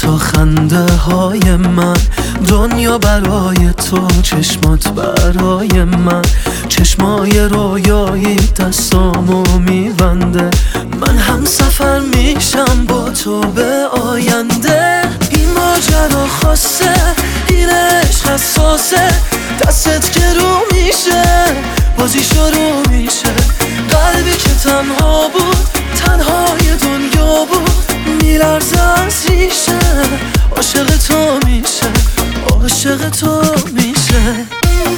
تو خنده های من، دنیا برای تو، چشمات برای من، چشمای رویایی دستامو میبنده. من هم سفر میشم با تو به آینده. این ماجرا خاصه، این عشق حساسه، دستت که رو میشه بازی شروع میشه. قلبی که تنها بود، تنهای دنیا بود، میلرزه از ریشه. عاشق تو میشه، عاشق تو میشه.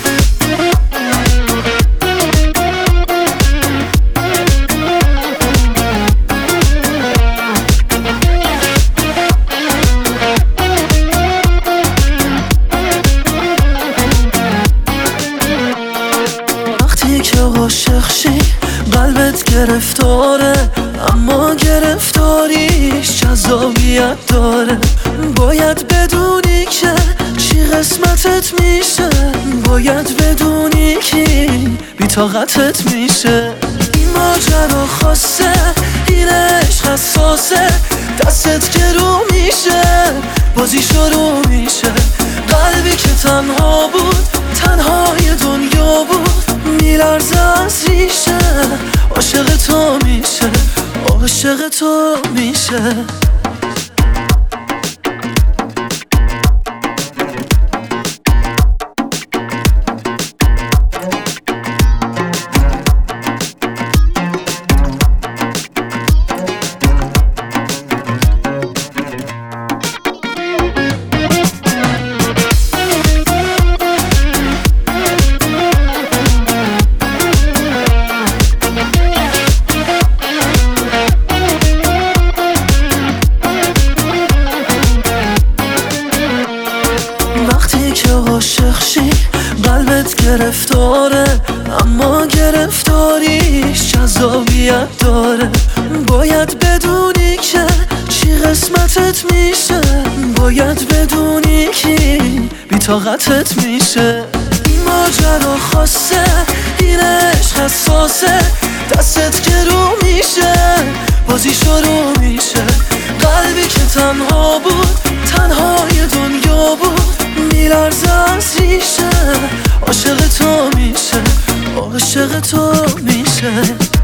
وقتی که عاشق شی قلبت گرفتاره، اما گرفتاریش جذابیت داره. باید بدونی که چی قسمتت میشه، باید بدونی که بی طاقتت میشه. این ماجرا خاصه، این عشق حساسه، دستت که رو میشه بازی شروع میشه. قلبی که تنها بود، تنهای دنیا بود، میلرزه از ریشه. عاشق تو میشه، عاشق تو میشه. وقتی که عاشق شی قلبت گرفتاره، اما گرفتاریش جذابیت داره. باید بدونی که چی قسمتت میشه، باید بدونی که بی طاقتت میشه. این ماجرا خاصه، این عشق حساسه، دستت که رو میشه بازی شروع میشه. قلبی که تنها بود، تنهای دنیا بود، میلرزه از ریشه. عاشق تو میشه، عاشق تو میشه.